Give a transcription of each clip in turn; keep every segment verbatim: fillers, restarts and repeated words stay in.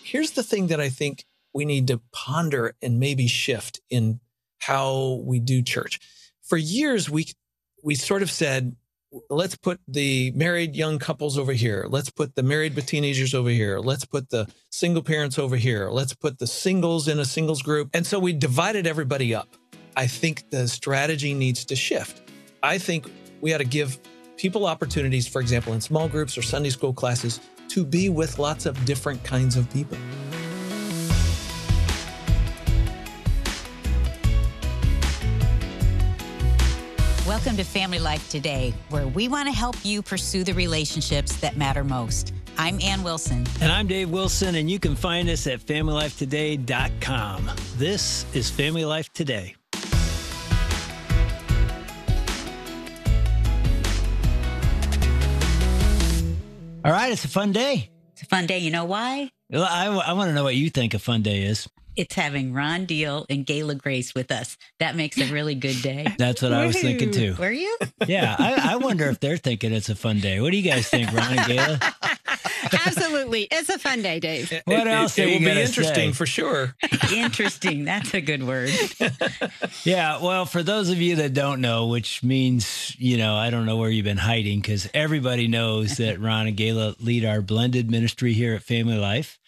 here's the thing that I think we need to ponder and maybe shift in how we do church. For years, we we sort of said, let's put the married young couples over here. Let's put the married with teenagers over here. Let's put the single parents over here. Let's put the singles in a singles group. And so we divided everybody up. I think the strategy needs to shift. I think we ought to give people opportunities, for example, in small groups or Sunday school classes, to be with lots of different kinds of people. Welcome to Family Life Today, where we want to help you pursue the relationships that matter most. I'm Ann Wilson. And I'm Dave Wilson, and you can find us at family life today dot com. This is Family Life Today. All right, it's a fun day. It's a fun day. You know why? Well, I, I want to know what you think a fun day is. It's having Ron Deal and Gayla Grace with us. That makes a really good day. That's what I was thinking too. Were you? Yeah, I, I wonder if they're thinking it's a fun day. What do you guys think, Ron and Gayla? Absolutely. It's a fun day, Dave. What it, else It, are it you will be gonna interesting say? for sure. Interesting. That's a good word. Yeah, well, for those of you that don't know, which means, you know, I don't know where you've been hiding, because everybody knows that Ron and Gayla lead our blended ministry here at Family Life.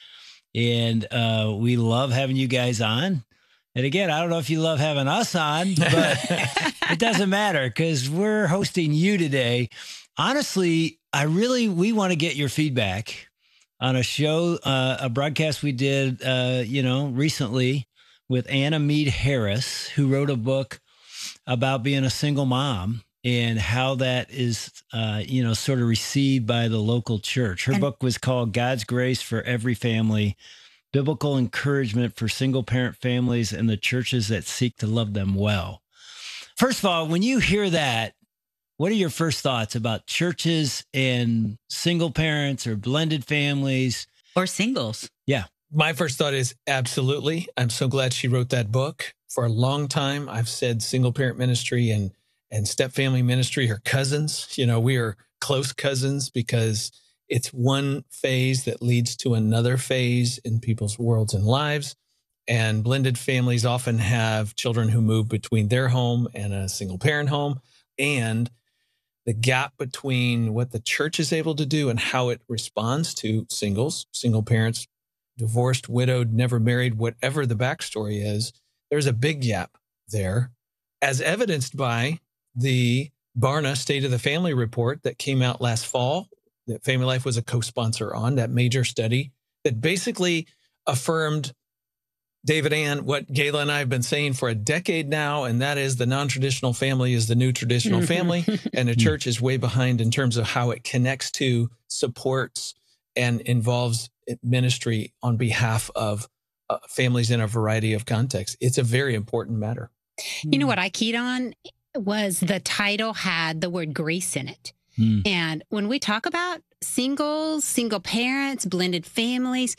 And uh, we love having you guys on. And again, I don't know if you love having us on, but it doesn't matter because we're hosting you today. Honestly, I really, we want to get your feedback on a show, uh, a broadcast we did, uh, you know, recently with Anna Mead Harris, who wrote a book about being a single mom and how that is, uh, you know, sort of received by the local church. Her And- book was called God's Grace for Every Family, Biblical Encouragement for Single Parent Families and the Churches That Seek to Love Them Well. First of all, when you hear that, what are your first thoughts about churches and single parents or blended families? Or singles. Yeah. My first thought is absolutely. I'm so glad she wrote that book. For a long time, I've said single parent ministry and and step family ministry are cousins. You know, we are close cousins because it's one phase that leads to another phase in people's worlds and lives. And blended families often have children who move between their home and a single parent home. And the gap between what the church is able to do and how it responds to singles, single parents, divorced, widowed, never married, whatever the backstory is, there's a big gap there, as evidenced by the Barna State of the Family report that came out last fall, that Family Life was a co-sponsor on, that major study that basically affirmed, David Ann, what Gayla and I have been saying for a decade now, and that is the non-traditional family is the new traditional family, and the church is way behind in terms of how it connects to, supports, and involves ministry on behalf of uh, families in a variety of contexts. It's a very important matter. You know what I keyed on was the title had the word grace in it. Hmm. And when we talk about singles, single parents, blended families,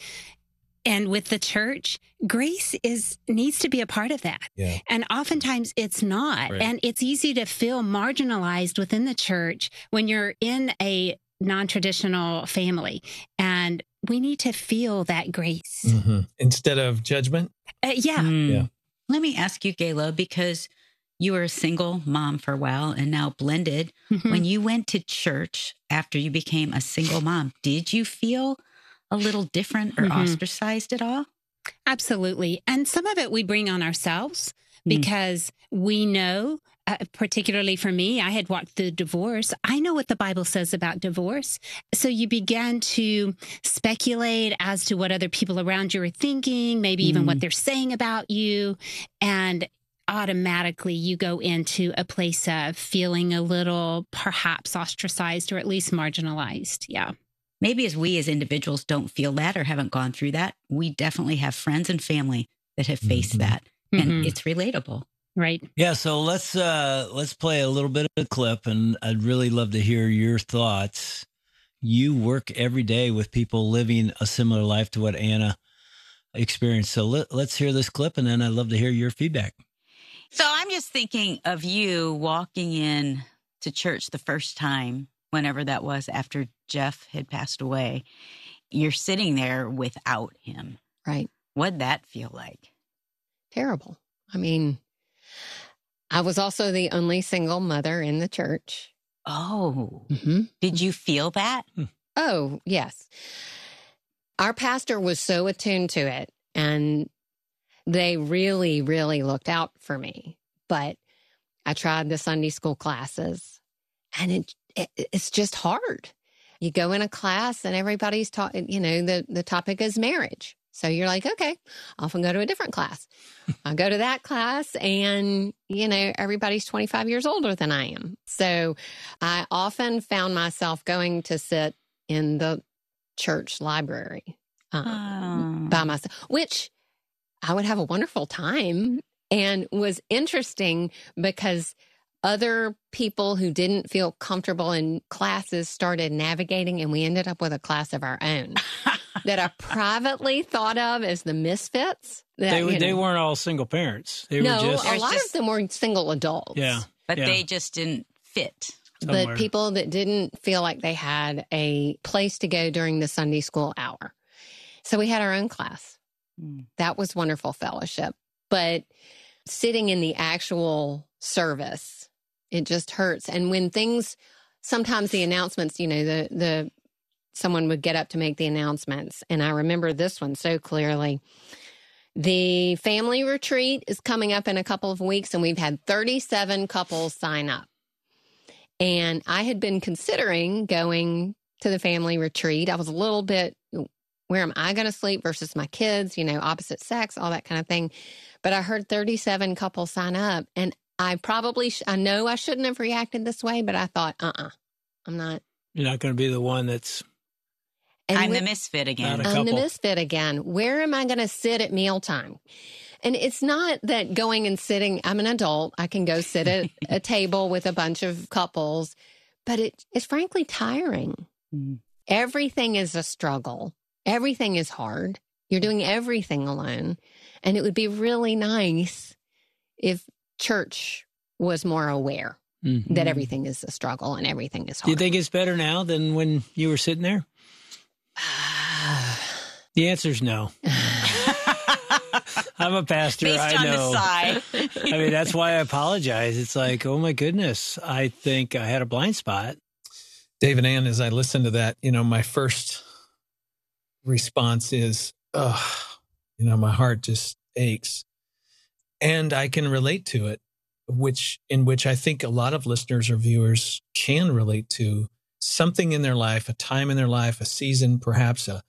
and with the church, grace is needs to be a part of that. Yeah. And oftentimes it's not. Right. And it's easy to feel marginalized within the church when you're in a non-traditional family. And we need to feel that grace. Mm-hmm. Instead of judgment. Uh, yeah. Hmm. Yeah. Let me ask you, Gayla, because you were a single mom for a while and now blended. Mhm. When you went to church after you became a single mom, did you feel a little different or Mhm. ostracized at all? Absolutely. And some of it we bring on ourselves because we know, uh, particularly for me, I had walked through divorce. I know what the Bible says about divorce. So you began to speculate as to what other people around you are thinking, maybe even what they're saying about you. And automatically you go into a place of feeling a little perhaps ostracized or at least marginalized. Yeah. Maybe as we as individuals don't feel that or haven't gone through that, we definitely have friends and family that have faced Mhm. that. And Mhm. it's relatable. Right. Yeah, so let's uh, let's play a little bit of a clip, and I'd really love to hear your thoughts. You work every day with people living a similar life to what Anna experienced. So let, let's hear this clip, and then I'd love to hear your feedback. So I'm just thinking of you walking in to church the first time, whenever that was after Jeff had passed away. you're sitting there without him. Right. What'd that feel like? Terrible. I mean, I was also the only single mother in the church. Oh, Mm-hmm. did you feel that? Oh, yes. Our pastor was so attuned to it, and they really, really looked out for me. But I tried the Sunday school classes, and it, it it's just hard. You go in a class and everybody's talking, you know, the, the topic is marriage. So you're like, okay, I'll often go to a different class. I'll go to that class and, you know, everybody's twenty-five years older than I am. So I often found myself going to sit in the church library um, Oh. by myself, which I would have a wonderful time and was interesting because other people who didn't feel comfortable in classes started navigating, and we ended up with a class of our own that I privately thought of as the misfits. That, They, you they know, weren't all single parents. They no, were just, a There's lot just- of them were single adults. yeah. But Yeah. they just didn't fit. somewhere. But people that didn't feel like they had a place to go during the Sunday school hour. So we had our own class. Mm. That was wonderful fellowship. But sitting in the actual service, it just hurts. And when things, sometimes the announcements, you know, the, the, someone would get up to make the announcements. And I remember this one so clearly. The family retreat is coming up in a couple of weeks, and we've had thirty-seven couples sign up. And I had been considering going to the family retreat. I was a little bit, where am I going to sleep versus my kids, you know, opposite sex, all that kind of thing. But I heard thirty-seven couples sign up, and I probably, sh- I know I shouldn't have reacted this way, but I thought, uh-uh, I'm not. You're not going to be the one that's And I'm with- the misfit again. Not a I'm the couple. misfit again. Where am I going to sit at mealtime? And it's not that going and sitting, I'm an adult. I can go sit at a table with a bunch of couples, but it, it's frankly tiring. Mm. Everything is a struggle. Everything is hard. You're doing everything alone. And it would be really nice if church was more aware Mhm. that everything is a struggle and everything is Do you hard. think it's better now than when you were sitting there? The answer's no. I'm a pastor. Based I on know. the sigh. I mean, that's why I apologize. It's like, oh my goodness, I think I had a blind spot. David Ann, as I listen to that, you know, my first response is, oh, you know, my heart just aches. And I can relate to it, which in which I think a lot of listeners or viewers can relate to something in their life, a time in their life, a season, perhaps a,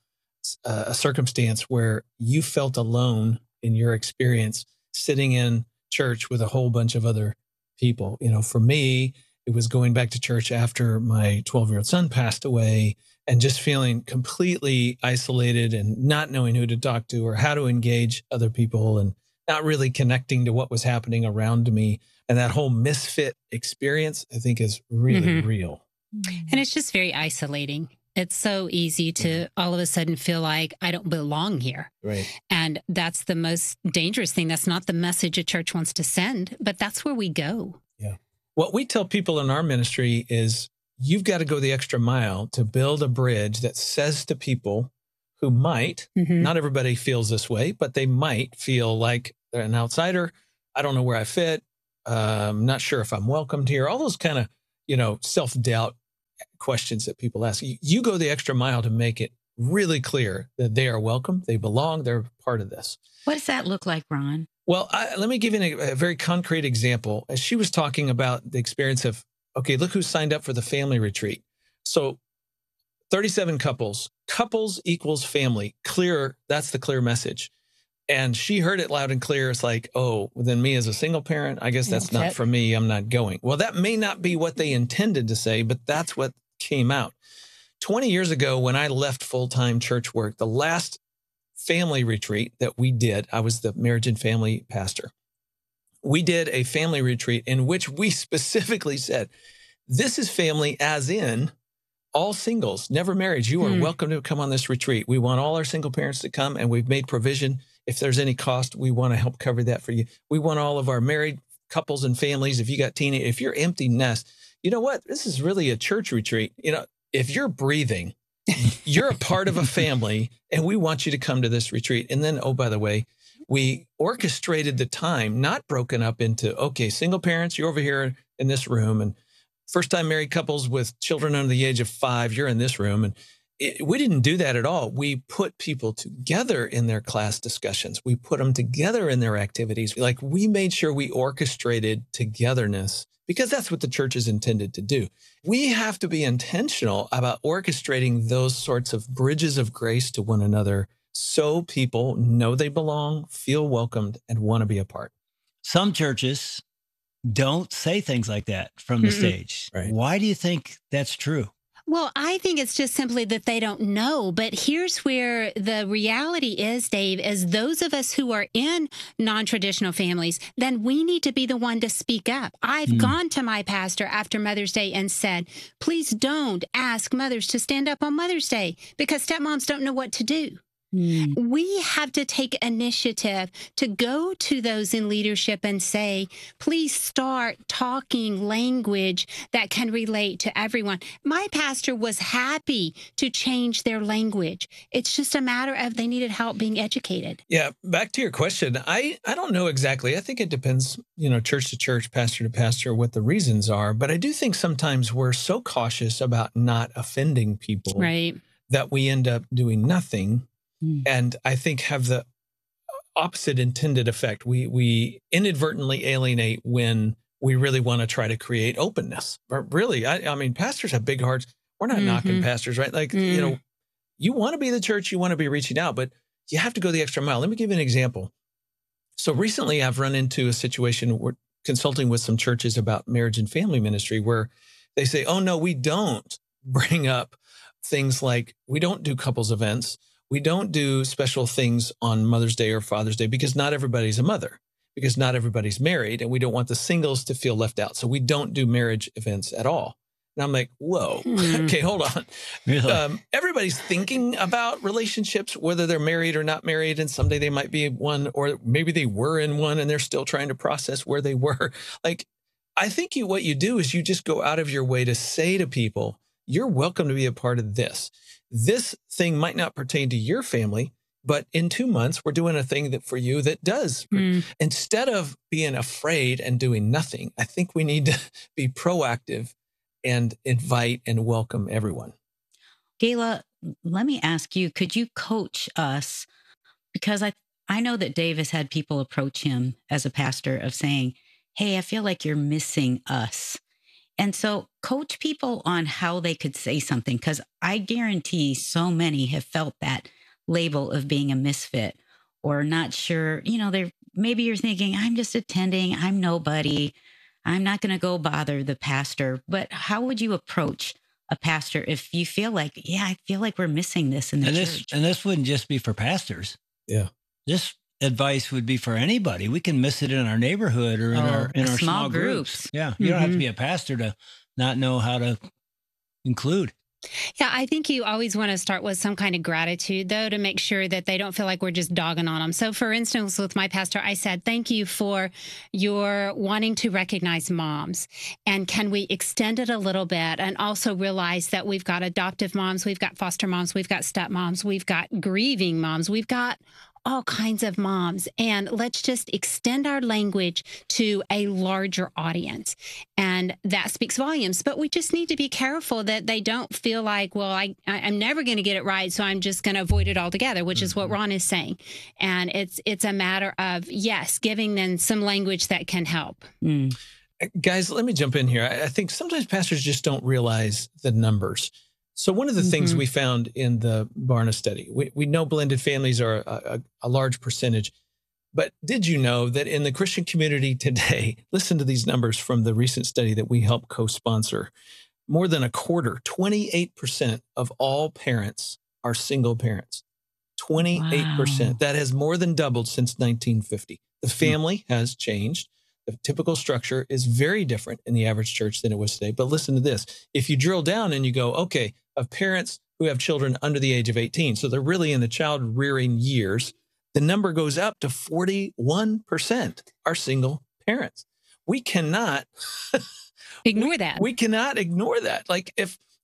a circumstance where you felt alone in your experience sitting in church with a whole bunch of other people. You know, for me, it was going back to church after my twelve-year-old son passed away and just feeling completely isolated and not knowing who to talk to or how to engage other people and not really connecting to what was happening around me. And that whole misfit experience, I think, is really Mhm. real. And it's just very isolating. It's so easy to all of a sudden feel like I don't belong here. Right. And that's the most dangerous thing. That's not the message a church wants to send, but that's where we go. What we tell people in our ministry is you've got to go the extra mile to build a bridge that says to people who might, Mhm. not everybody feels this way, but they might feel like they're an outsider. I don't know where I fit. Um, not sure if I'm welcomed here. All those kind of, you know, self-doubt questions that people ask. You, you go the extra mile to make it really clear that they are welcome, they belong, they're part of this. What does that look like, Ron? Well, I, let me give you a, a very concrete example. As she was talking about the experience of, okay, look who signed up for the family retreat. So thirty-seven couples, couples equals family, clear, that's the clear message. And she heard it loud and clear. It's like, oh, well, then me as a single parent, I guess that's That's not it. for me. I'm not going. Well, that may not be what they intended to say, but that's what came out. twenty years ago, when I left full-time church work, the last family retreat that we did, I was the marriage and family pastor. We did a family retreat in which we specifically said, this is family as in all singles, never married. You are Hmm. welcome to come on this retreat. We want all our single parents to come, and we've made provision. If there's any cost, we want to help cover that for you. We want all of our married couples and families. If you got teenage, if you're empty nest, you know what? This is really a church retreat. You know, if you're breathing, You're a part of a family, and we want you to come to this retreat. And then, oh, by the way, we orchestrated the time, not broken up into, okay, single parents, you're over here in this room, and first-time married couples with children under the age of five, you're in this room. And it, we didn't do that at all. We put people together in their class discussions. We put them together in their activities. Like, we made sure we orchestrated togetherness, because that's what the church is intended to do. We have to be intentional about orchestrating those sorts of bridges of grace to one another so people know they belong, feel welcomed, and want to be a part. Some churches don't say things like that from the Mm-mm. stage. Right. Why do you think that's true? Well, I think it's just simply that they don't know. But here's where the reality is, Dave, is those of us who are in non-traditional families, then we need to be the one to speak up. I've Mm. gone to my pastor after Mother's Day and said, please don't ask mothers to stand up on Mother's Day because stepmoms don't know what to do. We have to take initiative to go to those in leadership and say, please start talking language that can relate to everyone. My pastor was happy to change their language. It's just a matter of they needed help being educated. Yeah, back to your question. I, I don't know exactly. I think it depends, you know, church to church, pastor to pastor, what the reasons are. But I do think sometimes we're so cautious about not offending people Right. that we end up doing nothing. And I think have the opposite intended effect. We we inadvertently alienate when we really want to try to create openness. But really, I, I mean, pastors have big hearts. We're not Mhm. knocking pastors, right? Like, Mm. you know, you want to be the church, you want to be reaching out, but you have to go the extra mile. Let me give you an example. So recently I've run into a situation where consulting with some churches about marriage and family ministry where they say, oh, no, we don't bring up things like we don't do couples events. We don't do special things on Mother's Day or Father's Day because not everybody's a mother, because not everybody's married, and we don't want the singles to feel left out. So we don't do marriage events at all. And I'm like, whoa, Hmm. okay, hold on. Really? Um, everybody's thinking about relationships, whether they're married or not married, and someday they might be one, or maybe they were in one and they're still trying to process where they were. Like, I think you, what you do is you just go out of your way to say to people, you're welcome to be a part of this. This thing might not pertain to your family, but in two months, we're doing a thing that for you that does. Mm. Instead of being afraid and doing nothing, I think we need to be proactive and invite and welcome everyone. Gayla, let me ask you, could you coach us? Because I, I know that Dave has had people approach him as a pastor of saying, hey, I feel like you're missing us. And so coach people on how they could say something, because I guarantee so many have felt that label of being a misfit or not sure, you know, they're maybe you're thinking, I'm just attending, I'm nobody, I'm not going to go bother the pastor. But how would you approach a pastor if you feel like, yeah, I feel like we're missing this in the and church? this and this wouldn't just be for pastors. Yeah. This advice would be for anybody. We can miss it in our neighborhood or in Oh, our in our small small groups. groups. Yeah, you don't have to Mhm. be a pastor to not know how to include. Yeah, I think you always want to start with some kind of gratitude, though, to make sure that they don't feel like we're just dogging on them. So, for instance, with my pastor, I said, thank you for your wanting to recognize moms. And can we extend it a little bit and also realize that we've got adoptive moms, we've got foster moms, we've got stepmoms, we've got grieving moms, we've got all kinds of moms. And let's just extend our language to a larger audience. And that speaks volumes. But we just need to be careful that they don't feel like, well, I, I, I'm never going to get it right, so I'm just going to avoid it altogether, which is what Ron is saying. And it's it's a matter of, yes, giving them some language that can help. Mm. Guys, let me jump in here. I I think sometimes pastors just don't realize the numbers. So one of the things Mhm. we found in the Barna study, we, we know blended families are a, a, a large percentage, but did you know that in the Christian community today, listen to these numbers from the recent study that we helped co-sponsor, more than a quarter, twenty-eight percent of all parents are single parents. twenty-eight percent. Wow. That has more than doubled since nineteen fifty. The family has changed. The typical structure is very different in the average church than it was today. But listen to this. If you drill down and you go, okay, of parents who have children under the age of eighteen, so they're really in the child rearing years, the number goes up to forty-one percent are single parents. We cannot Ignore that. we cannot ignore that. Like if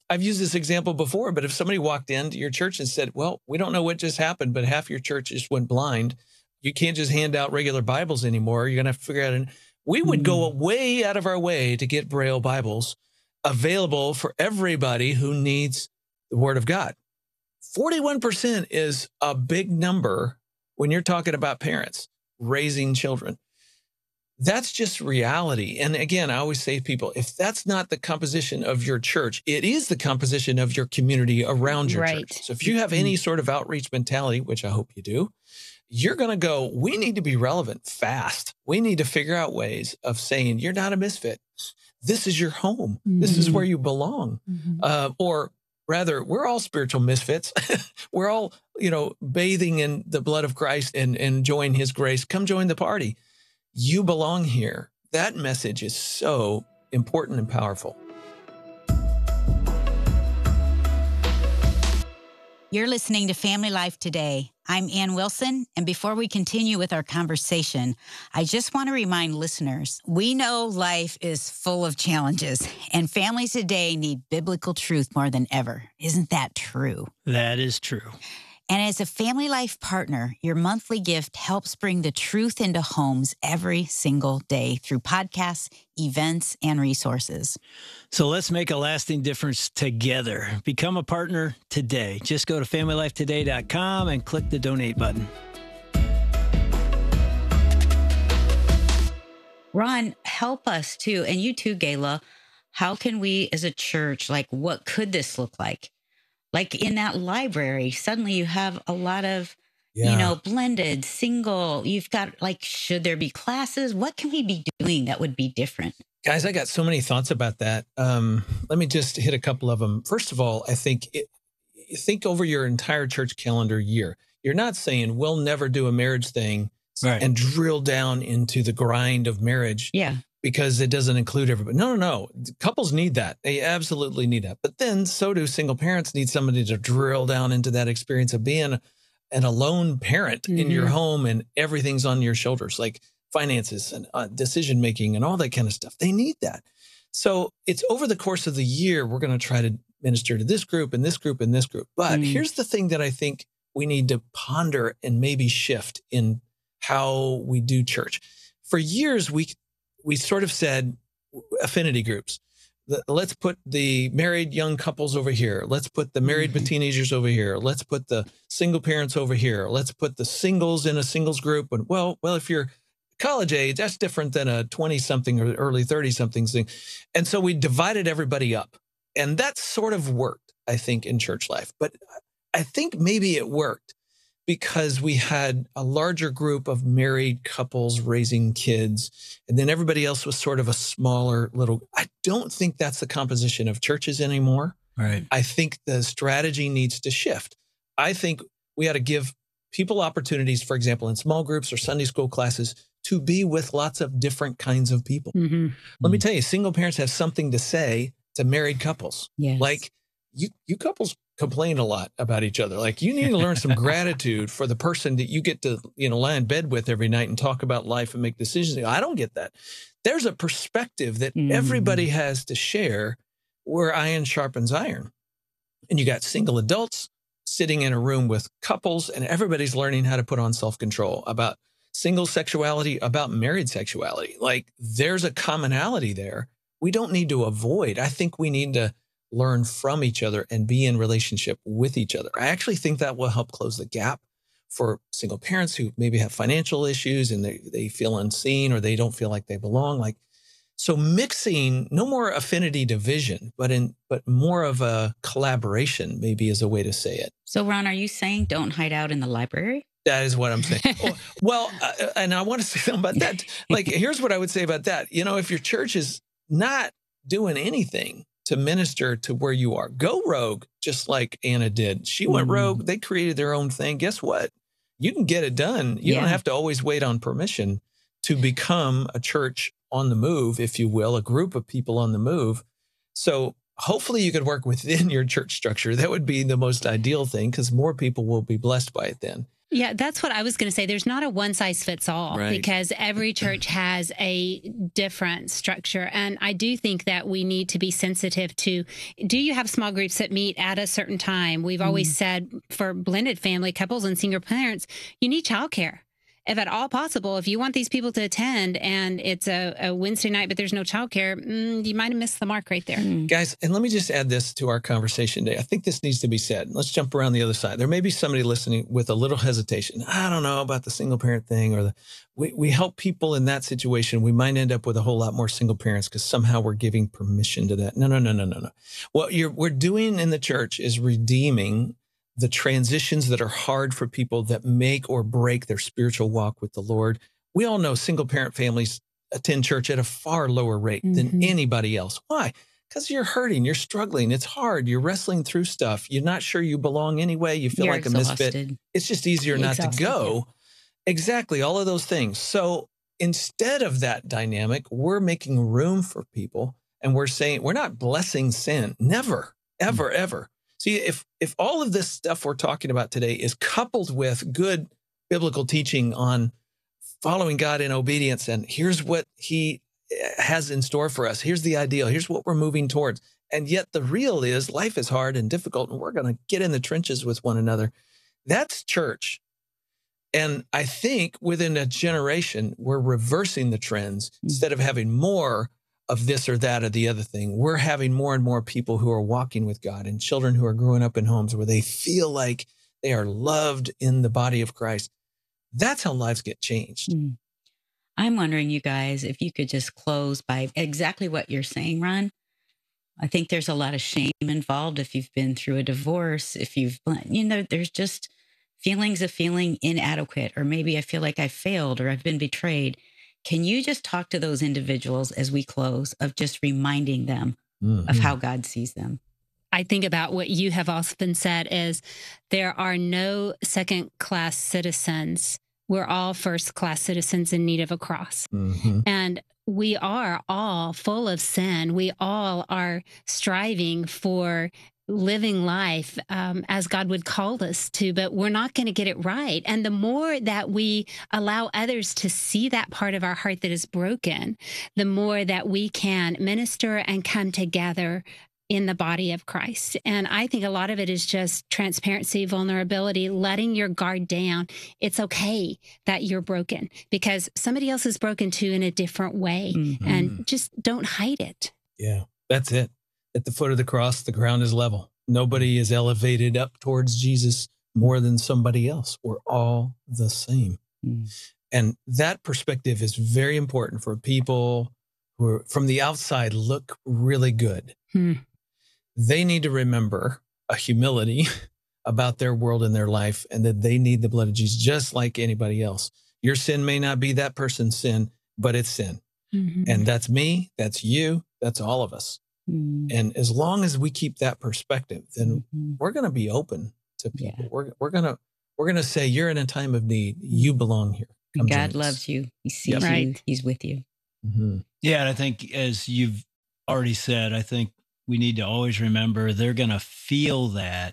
I've used this example before, but if somebody walked into your church and said, well, we don't know what just happened, but half your church just went blind. You can't just hand out regular Bibles anymore. You're going to have to figure out. And we would go way out of our way to get Braille Bibles available for everybody who needs the Word of God. forty-one percent is a big number when you're talking about parents raising children. That's just reality. And again, I always say to people, if that's not the composition of your church, it is the composition of your community around your Right. church. So if you have any sort of outreach mentality, which I hope you do, you're going to go, we need to be relevant fast. We need to figure out ways of saying, you're not a misfit. This is your home. This is Mhm. where you belong. Mhm. Uh, or rather, we're all spiritual misfits. We're all, you know, bathing in the blood of Christ and, and enjoying his grace. Come join the party. You belong here. That message is so important and powerful. You're listening to Family Life Today. I'm Ann Wilson, and before we continue with our conversation, I just want to remind listeners, we know life is full of challenges, and families today need biblical truth more than ever. Isn't that true? That is true. And as a Family Life partner, your monthly gift helps bring the truth into homes every single day through podcasts, events, and resources. So let's make a lasting difference together. Become a partner today. Just go to family life today dot com and click the donate button. Ron, help us too, and you too, Gayla. How can we as a church, like, what could this look like? Like in that library, suddenly you have a lot of, Yeah. you know, blended, single. You've got like, should there be classes? What can we be doing that would be different? Guys, I got so many thoughts about that. Um, let me just hit a couple of them. First of all, I think it, think over your entire church calendar year. You're not saying we'll never do a marriage thing Right. and drill down into the grind of marriage Yeah. because it doesn't include everybody. No, no, no. Couples need that. They absolutely need that. But then so do single parents need somebody to drill down into that experience of being an alone parent in your Mhm. home and everything's on your shoulders, like finances and uh, decision making and all that kind of stuff. They need that. So it's over the course of the year, we're going to try to minister to this group and this group and this group. But Mm. here's the thing that I think we need to ponder and maybe shift in how we do church. For years, we we sort of said affinity groups. The- Let's put the married young couples over here. Let's put the married but teenagers over here. Let's put the single parents over here. Let's put the singles in a singles group. And well, well, if you're college age, that's different than a twenty something or early thirty something thing. And so we divided everybody up. And that sort of worked, I think, in church life. But I think maybe it worked because we had a larger group of married couples raising kids, and then everybody else was sort of a smaller little. I don't think that's the composition of churches anymore. Right. I think the strategy needs to shift. I think we ought to give people opportunities, for example, in small groups or Sunday school classes, to be with lots of different kinds of people. Mhm. Let me tell you, single parents have something to say to married couples. Yes. Like you, you couples complain a lot about each other. Like you need to learn some gratitude for the person that you get to, you know, lie in bed with every night and talk about life and make decisions. I don't get that. There's a perspective that Mm. everybody has to share where iron sharpens iron. And you got single adults sitting in a room with couples and everybody's learning how to put on self-control about single sexuality, about married sexuality. Like there's a commonality there. We don't need to avoid. I think we need to learn from each other and be in relationship with each other. I actually think that will help close the gap for single parents who maybe have financial issues and they, they feel unseen or they don't feel like they belong. Like, so mixing, no more affinity division, but in, but more of a collaboration maybe is a way to say it. So, Ron, are you saying don't hide out in the library? That is what I'm saying. Well, well uh, and I want to say something about that. Like, here's what I would say about that. You know, if your church is not doing anything to minister to where you are, go rogue, just like Anna did. She went Mhm. rogue. They created their own thing. Guess what? You can get it done. You Yeah. don't have to always wait on permission to become a church on the move, if you will, a group of people on the move. So hopefully you could work within your church structure. That would be the most ideal thing because more people will be blessed by it then. Yeah, that's what I was going to say. There's not a one size fits all Right. because every church has a different structure. And I do think that we need to be sensitive to, do you have small groups that meet at a certain time? We've always said for blended family couples and single parents, you need childcare. If at all possible, if you want these people to attend and it's a, a Wednesday night, but there's no childcare, mm, you might have missed the mark right there. Mm. Guys, and let me just add this to our conversation today. I think this needs to be said. Let's jump around the other side. There may be somebody listening with a little hesitation. I don't know about the single parent thing, or the we, we help people in that situation. We might end up with a whole lot more single parents because somehow we're giving permission to that. No, no, no, no, no, no. What you're we're doing in the church is redeeming the transitions that are hard for people that make or break their spiritual walk with the Lord. We all know single parent families attend church at a far lower rate than Mhm. anybody else. Why? Because you're hurting, you're struggling, it's hard, you're wrestling through stuff, you're not sure you belong anyway, you feel You're like a misfit. exhausted. It's just easier not Exhausted, to go. Exactly, all of those things. So instead of that dynamic, we're making room for people, and we're saying, we're not blessing sin. Never, ever, ever. See, if if all of this stuff we're talking about today is coupled with good biblical teaching on following God in obedience, and here's what he has in store for us, here's the ideal, here's what we're moving towards, and yet the real is life is hard and difficult, and we're going to get in the trenches with one another, that's church. And I think within a generation, we're reversing the trends. Instead of having more of this or that or the other thing, we're having more and more people who are walking with God, and children who are growing up in homes where they feel like they are loved in the body of Christ. That's how lives get changed. Mm. I'm wondering, you guys, if you could just close by exactly what you're saying, Ron. I think there's a lot of shame involved if you've been through a divorce, if you've, you know, there's just feelings of feeling inadequate, or maybe I feel like I failed or I've been betrayed. Can you just talk to those individuals as we close, of just reminding them Mhm. of how God sees them? I think about what you have often said is there are no second class citizens. We're all first class citizens in need of a cross. Mhm. And we are all full of sin. We all are striving for living life um, as God would call us to, but we're not going to get it right. And the more that we allow others to see that part of our heart that is broken, the more that we can minister and come together in the body of Christ. And I think a lot of it is just transparency, vulnerability, letting your guard down. It's okay that you're broken because somebody else is broken too in a different way. Mhm. And just don't hide it. Yeah, that's it. At the foot of the cross, the ground is level. Nobody is elevated up towards Jesus more than somebody else. We're all the same. Mm. And that perspective is very important for people who are, from the outside, look really good. Hmm. They need to remember a humility about their world and their life, and that they need the blood of Jesus just like anybody else. Your sin may not be that person's sin, but it's sin. Mhm. And that's me, that's you, that's all of us. Mm. And as long as we keep that perspective, then Mhm. we're going to be open to people. Yeah. We're we're going to we're going to say, you're in a time of need. You belong here. Come God join us. loves you. He sees Yep. you. Right. He's with you. Mhm. Yeah, and I think, as you've already said, I think we need to always remember they're going to feel that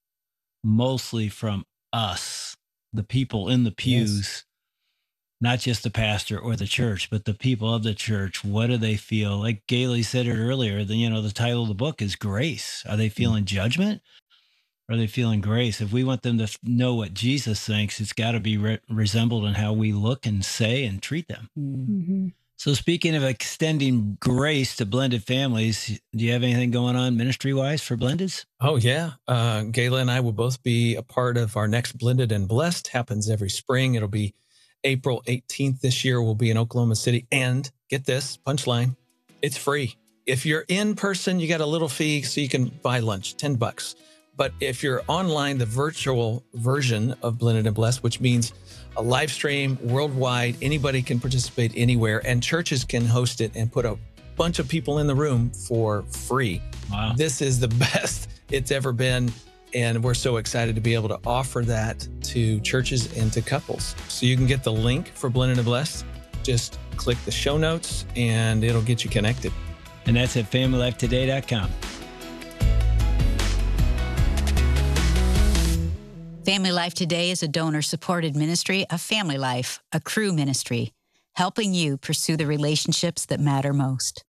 mostly from us, the people in the pews, not just the pastor or the church, but the people of the church. What do they feel? Like Gailey said it earlier, the, you know, the title of the book is Grace. Are they feeling judgment? Or are they feeling grace? If we want them to f- know what Jesus thinks, it's got to be re- resembled in how we look and say and treat them. Mm. Mhm. So speaking of extending grace to blended families, do you have anything going on ministry-wise for blendeds? Oh, yeah. Uh, Gayla and I will both be a part of our next Blended and Blessed. Happens every spring. It'll be April eighteenth this year. We'll be in Oklahoma City. And get this, punchline, it's free. If you're in person, you got a little fee so you can buy lunch, ten bucks. But if you're online, the virtual version of Blended and Blessed, which means a live stream worldwide, anybody can participate anywhere, and churches can host it and put a bunch of people in the room for free. Wow. This is the best it's ever been. And we're so excited to be able to offer that to churches and to couples. So you can get the link for Blended and Blessed. Just click the show notes and it'll get you connected. And that's at family life today dot com. Family Life Today is a donor-supported ministry of Family Life, a Cru ministry, helping you pursue the relationships that matter most.